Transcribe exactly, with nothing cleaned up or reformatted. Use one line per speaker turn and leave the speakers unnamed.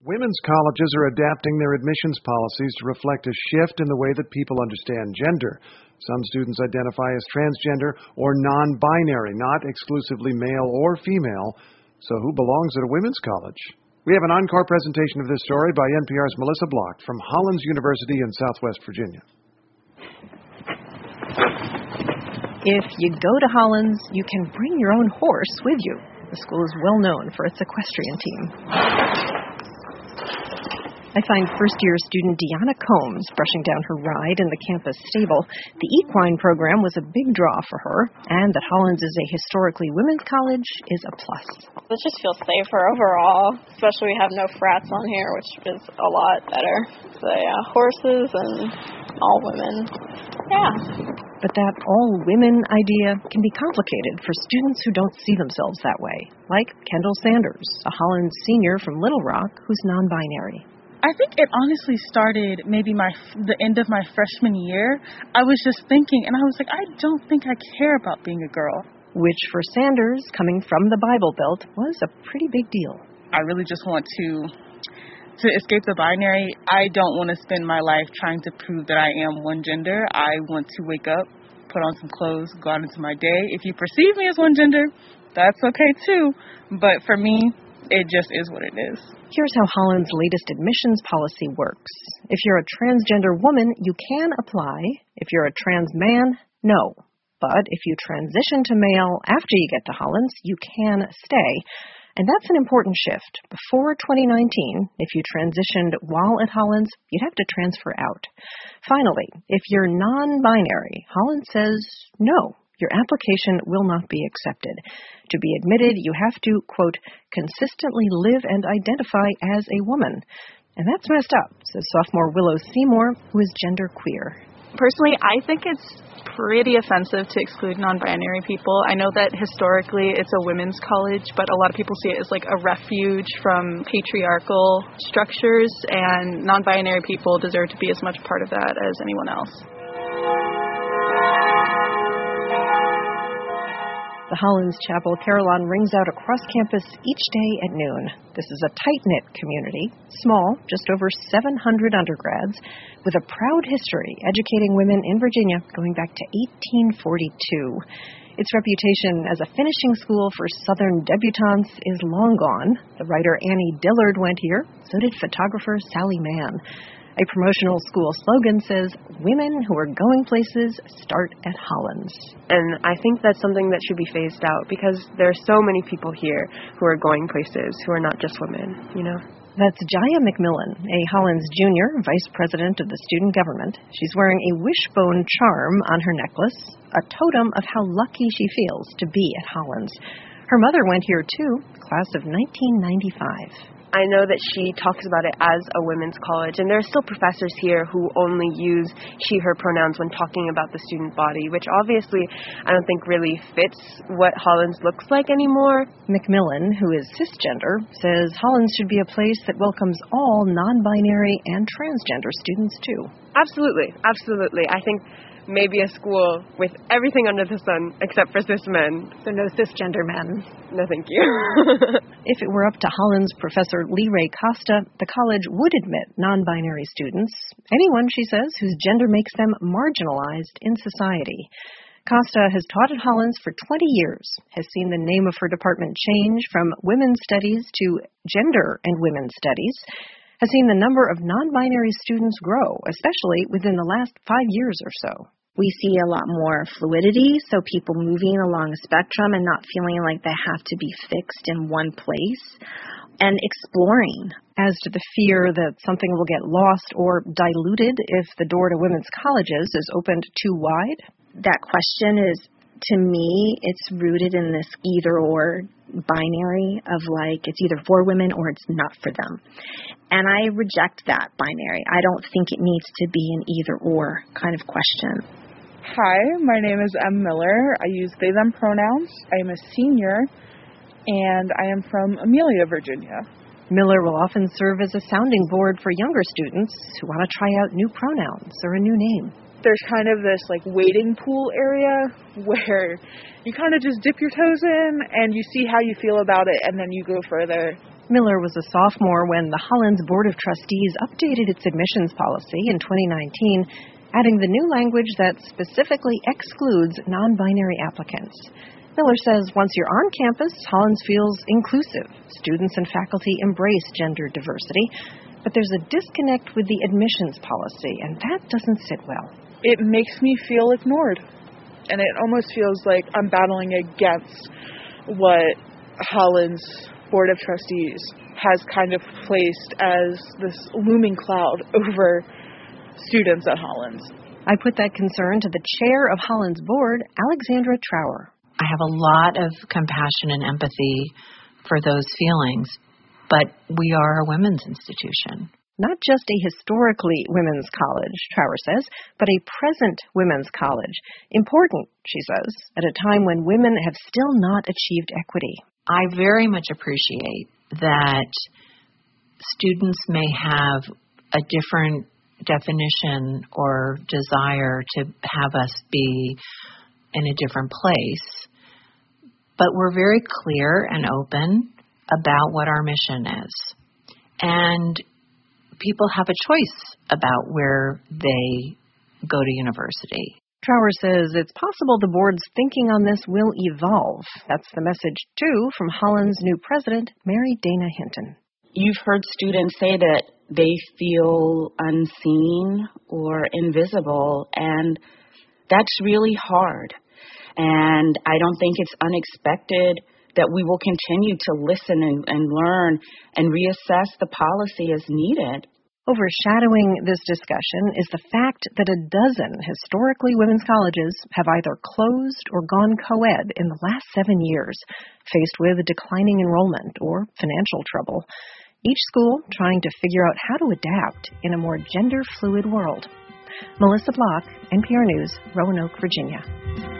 Women's colleges are adapting their admissions policies to reflect a shift in the way that people understand gender. Some students identify as transgender or non-binary, not exclusively male or female. So who belongs at a women's college? We have an encore presentation of this story by N P R's Melissa Block from Hollins University in Southwest Virginia.
If you go to Hollins, you can bring your own horse with you. The school is well known for its equestrian team. I find first-year student Deanna Combs brushing down her ride in the campus stable. The equine program was a big draw for her, and that Hollins is a historically women's college is a plus.
It just feels safer overall, especially we have no frats on here, which is a lot better. So yeah, horses and all women, yeah.
But that all-women idea can be complicated for students who don't see themselves that way, like Kendall Sanders, a Hollins senior from Little Rock who's non-binary.
I think it honestly started maybe my the end of my freshman year. I was just thinking, and I was like, I don't think I care about being a girl.
Which for Sanders, coming from the Bible Belt, was a pretty big deal.
I really just want to to escape the binary. I don't want to spend my life trying to prove that I am one gender. I want to wake up, put on some clothes, go out into my day. If you perceive me as one gender, that's okay too. But for me, it just is what it is.
Here's how Hollins' latest admissions policy works. If you're a transgender woman, you can apply. If you're a trans man, no. But if you transition to male after you get to Hollins, you can stay. And that's an important shift. Before twenty nineteen, if you transitioned while at Hollins, you'd have to transfer out. Finally, if you're non-binary, Hollins says no. Your application will not be accepted. To be admitted, you have to, quote, consistently live and identify as a woman. And that's messed up, says sophomore Willow Seymour, who is genderqueer.
Personally, I think it's pretty offensive to exclude non-binary people. I know that historically it's a women's college, but a lot of people see it as like a refuge from patriarchal structures, and non-binary people deserve to be as much part of that as anyone else.
The Hollins Chapel Carillon rings out across campus each day at noon. This is a tight-knit community, small, just over seven hundred undergrads, with a proud history educating women in Virginia going back to eighteen forty-two. Its reputation as a finishing school for Southern debutantes is long gone. The writer Annie Dillard went here, so did photographer Sally Mann. A promotional school slogan says, women who are going places start at Hollins.
And I think that's something that should be phased out because there are so many people here who are going places who are not just women, you know?
That's Jaya McMillan, a Hollins junior, vice president of the student government. She's wearing a wishbone charm on her necklace, a totem of how lucky she feels to be at Hollins. Her mother went here too, class of nineteen ninety-five.
I know that she talks about it as a women's college, and there are still professors here who only use she, her pronouns when talking about the student body, which obviously I don't think really fits what Hollins looks like anymore.
McMillan, who is cisgender, says Hollins should be a place that welcomes all non-binary and transgender students too.
Absolutely, absolutely. I think maybe a school with everything under the sun except for cis men.
So no cisgender men.
No, thank you.
If it were up to Hollins professor Lee Ray Costa, the college would admit non-binary students, anyone, she says, whose gender makes them marginalized in society. Costa has taught at Hollins for twenty years, has seen the name of her department change from Women's Studies to Gender and Women's Studies, has seen the number of non-binary students grow, especially within the last five years or so.
We see a lot more fluidity, so people moving along a spectrum and not feeling like they have to be fixed in one place, and exploring.
As to the fear that something will get lost or diluted if the door to women's colleges is opened too wide?
That question is, to me, it's rooted in this either-or binary of like it's either for women or it's not for them. And I reject that binary. I don't think it needs to be an either-or kind of question.
Hi, my name is Em Miller. I use they, them pronouns. I am a senior, and I am from Amelia, Virginia.
Miller will often serve as a sounding board for younger students who want to try out new pronouns or a new name.
There's kind of this like wading pool area where you kind of just dip your toes in and you see how you feel about it, and then you go further
Miller was a sophomore when the Hollins Board of Trustees updated its admissions policy in twenty nineteen, adding the new language that specifically excludes non-binary applicants. Miller says once you're on campus, Hollins feels inclusive. Students and faculty embrace gender diversity, but there's a disconnect with the admissions policy, and that doesn't sit well.
It makes me feel ignored, and it almost feels like I'm battling against what Hollins Board of Trustees has kind of placed as this looming cloud over students at Hollins.
I put that concern to the chair of Hollins Board, Alexandra Trower.
I have a lot of compassion and empathy for those feelings, but we are a women's institution.
Not just a historically women's college, Trower says, but a present women's college. Important, she says, at a time when women have still not achieved equity.
I very much appreciate that students may have a different definition or desire to have us be in a different place, but we're very clear and open about what our mission is. And people have a choice about where they go to university.
Trower says it's possible the board's thinking on this will evolve. That's the message, too, from Hollins' new president, Mary Dana Hinton.
You've heard students say that they feel unseen or invisible, and that's really hard. And I don't think it's unexpected that we will continue to listen and, and learn and reassess the policy as needed.
Overshadowing this discussion is the fact that a dozen historically women's colleges have either closed or gone co-ed in the last seven years, faced with declining enrollment or financial trouble. Each school trying to figure out how to adapt in a more gender-fluid world. Melissa Block, N P R News, Roanoke, Virginia.